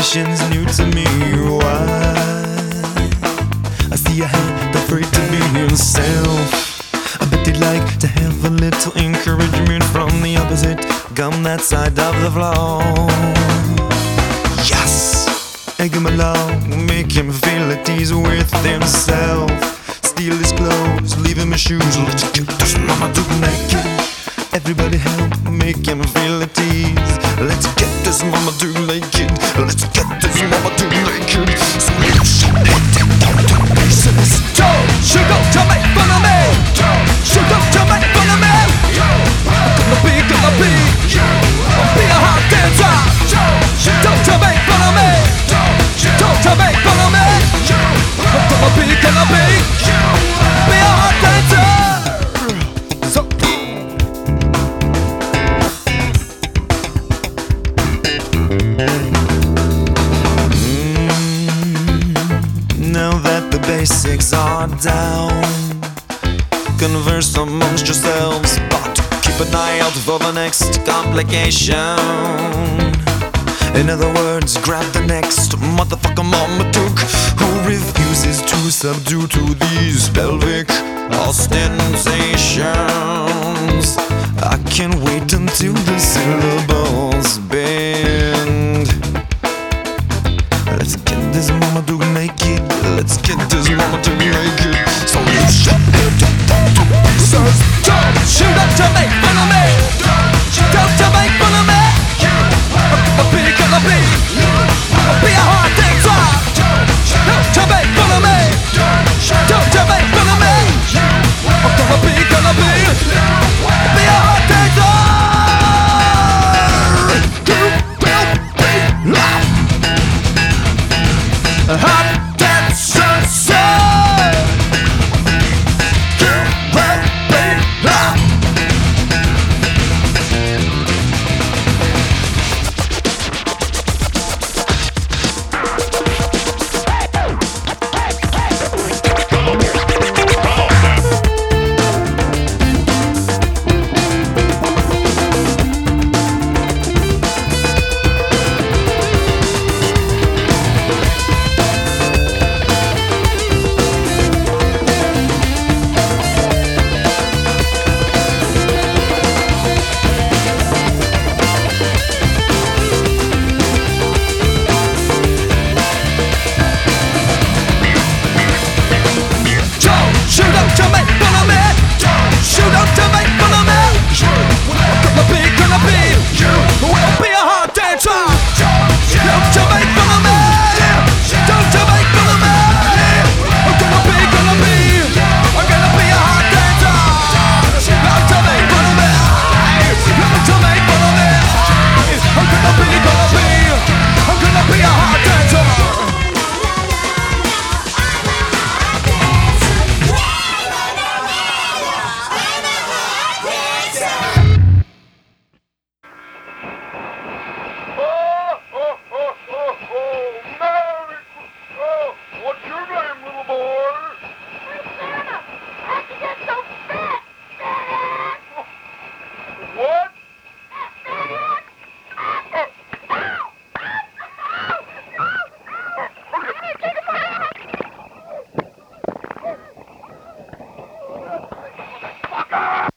situation's new to me. Why? I see a hand afraid to be himself. I bet they'd like to have a little encouragement from the opposite. Come that side of the floor. Yes! Egg him along, make him feel at ease with himself. Steal his clothes, leave him his shoes. Let's get this mama to naked. Everybody help, make him feel at ease. Let's get this mama to naked. Let's get this mama to naked. So you should hit them down to pieces. Shoot up to make fun of me. Shoot up to make fun of me. Gonna be I'll be a hot dancer. Don't to make fun of me. Don't to make fun of me. Gonna be a hot dancer. So now that the basics are down, converse amongst yourselves, but keep an eye out for the next complication. In other words, grab the next motherfucker mama took, who refuses to subdue to these pelvic ostentations. I can't wait until the syllables begin.